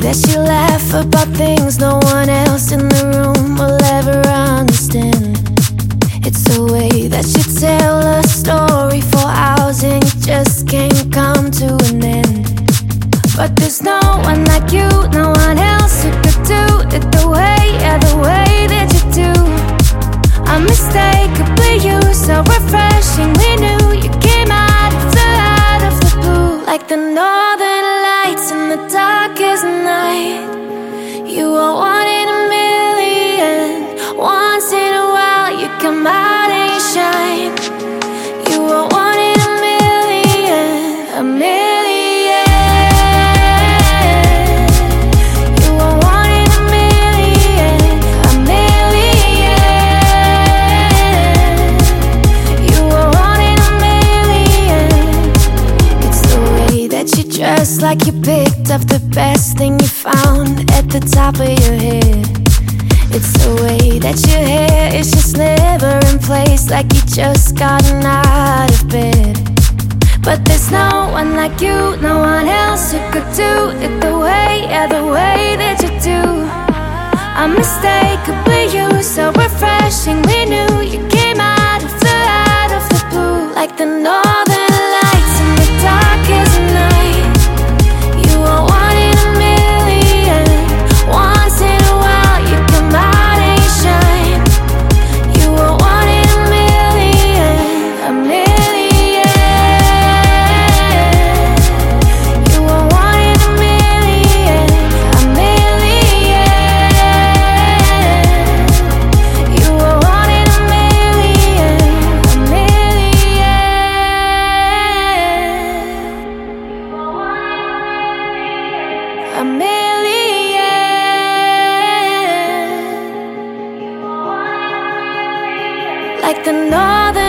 that she laugh about things no one else in the room will ever understand. It's the way that she tell a story for hours and it just can't come to an end. But there's no one like you, no one else who could do it the way, yeah, the way that you do. Unmistakably you, so refreshing. We knew you came out of the blue, like the northern lights in the darkest night. You are one in a million. Once in a while you come out and you shine. You are one in a million, a million. Just like you picked up the best thing you found at the top of your head. It's the way that your hair is just never in place, like you just gotten out of bed. But there's no one like you, no one else who could do it the way, yeah, the way that you do. Unmistakably you, so refreshing. We knew you came out of the blue, like the northern lights in the darkest night. You are one in a million. Once in a while you come out and you shine. You are one in a million, a million. You are one in a million, a million. You are one in a million, a million. A million. Like the northern